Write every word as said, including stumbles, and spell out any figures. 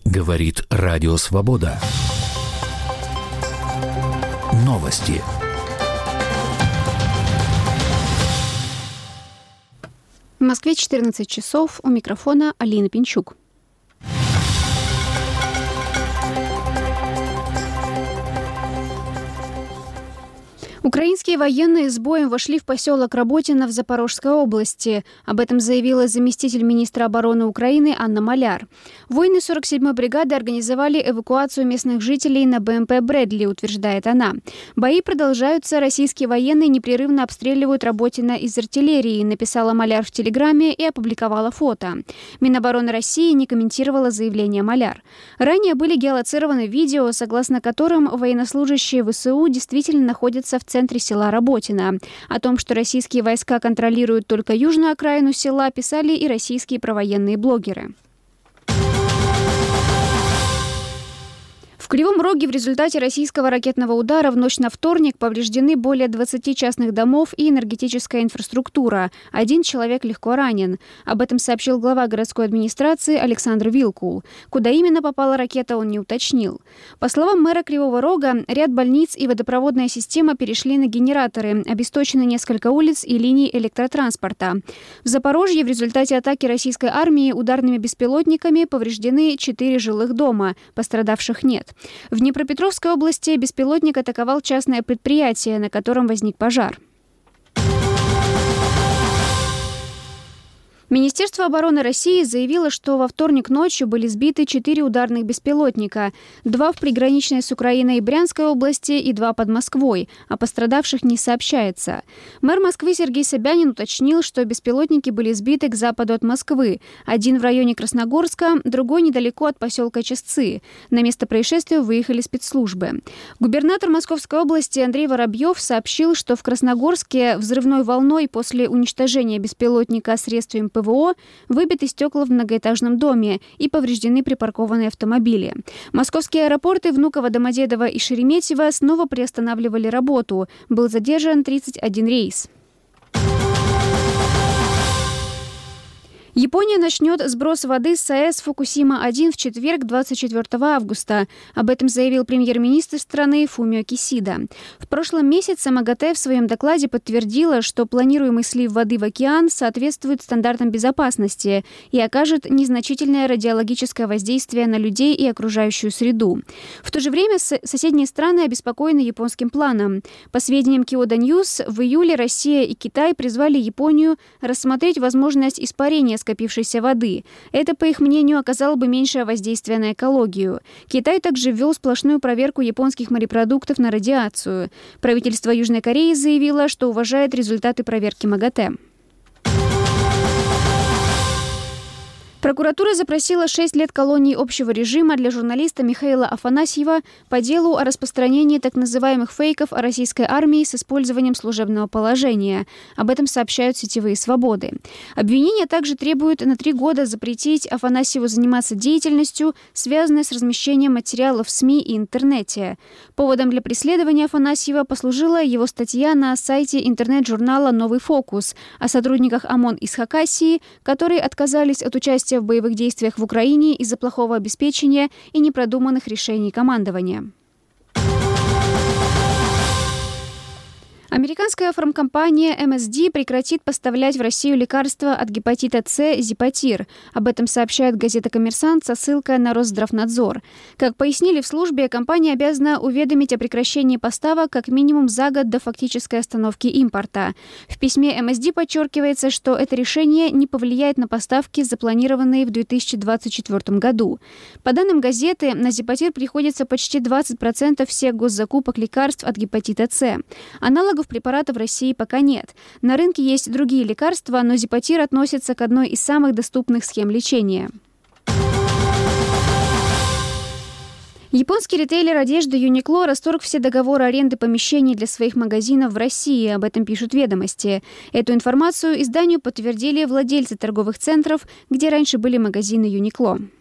Говорит Радио Свобода. Новости. В Москве четырнадцать часов. У микрофона Алина Пинчук. Украинские военные с боем вошли в поселок Работино в Запорожской области. Об этом заявила заместитель министра обороны Украины Анна Маляр. Воины сорок седьмой бригады организовали эвакуацию местных жителей на БМП «Брэдли», утверждает она. Бои продолжаются, российские военные непрерывно обстреливают Работино из артиллерии, написала Маляр в Телеграме и опубликовала фото. Минобороны России не комментировала заявление Маляр. Ранее были геолоцированы видео, согласно которым военнослужащие ВСУ действительно находятся в центре села Работино. О том, что российские войска контролируют только южную окраину села, писали и российские провоенные блогеры. В Кривом Роге в результате российского ракетного удара в ночь на вторник повреждены более двадцати частных домов и энергетическая инфраструктура. Один человек легко ранен. Об этом сообщил глава городской администрации Александр Вилкул. Куда именно попала ракета, он не уточнил. По словам мэра Кривого Рога, ряд больниц и водопроводная система перешли на генераторы. Обесточены несколько улиц и линий электротранспорта. В Запорожье в результате атаки российской армии ударными беспилотниками повреждены четыре жилых дома. Пострадавших нет. В Днепропетровской области беспилотник атаковал частное предприятие, на котором возник пожар. Министерство обороны России заявило, что во вторник ночью были сбиты четыре ударных беспилотника. Два в приграничной с Украиной и Брянской области и два под Москвой. О пострадавших не сообщается. Мэр Москвы Сергей Собянин уточнил, что беспилотники были сбиты к западу от Москвы. Один в районе Красногорска, другой недалеко от поселка Честцы. На место происшествия выехали спецслужбы. Губернатор Московской области Андрей Воробьев сообщил, что в Красногорске взрывной волной после уничтожения беспилотника средствами ПВО выбиты стекла в многоэтажном доме и повреждены припаркованные автомобили. Московские аэропорты Внуково, Домодедово и Шереметьево снова приостанавливали работу. Был задержан тридцать один рейс. Япония начнет сброс воды с АЭС Фукусима-один в четверг, двадцать четвёртого августа. Об этом заявил премьер-министр страны Фумио Кисида. В прошлом месяце МАГАТЭ в своем докладе подтвердила, что планируемый слив воды в океан соответствует стандартам безопасности и окажет незначительное радиологическое воздействие на людей и окружающую среду. В то же время соседние страны обеспокоены японским планом. По сведениям Kyodo News, в июле Россия и Китай призвали Японию рассмотреть возможность испарения скопившейся воды. Это, по их мнению, оказало бы меньшее воздействие на экологию. Китай также ввел сплошную проверку японских морепродуктов на радиацию. Правительство Южной Кореи заявило, что уважает результаты проверки МАГАТЭ. Прокуратура запросила шесть лет колонии общего режима для журналиста Михаила Афанасьева по делу о распространении так называемых фейков о российской армии с использованием служебного положения. Об этом сообщают сетевые «Свободы». Обвинение также требует на три года запретить Афанасьеву заниматься деятельностью, связанной с размещением материалов в СМИ и интернете. Поводом для преследования Афанасьева послужила его статья на сайте интернет-журнала «Новый фокус» о сотрудниках ОМОН из Хакасии, которые отказались от участия в боевых действиях в Украине из-за плохого обеспечения и непродуманных решений командования. Американская фармкомпания эм эс ди прекратит поставлять в Россию лекарства от гепатита С Зипатир. Об этом сообщает газета «Коммерсант» со ссылкой на Росздравнадзор. Как пояснили в службе, компания обязана уведомить о прекращении поставок как минимум за год до фактической остановки импорта. В письме эм эс ди подчеркивается, что это решение не повлияет на поставки, запланированные в две тысячи двадцать четвёртом году. По данным газеты, на Зипатир приходится почти двадцать процентов всех госзакупок лекарств от гепатита С. Аналогов препаратов в России пока нет. На рынке есть другие лекарства, но Зипатир относится к одной из самых доступных схем лечения. Японский ритейлер одежды Юникло расторг все договоры аренды помещений для своих магазинов в России. Об этом пишут «Ведомости». Эту информацию изданию подтвердили владельцы торговых центров, где раньше были магазины Юникло.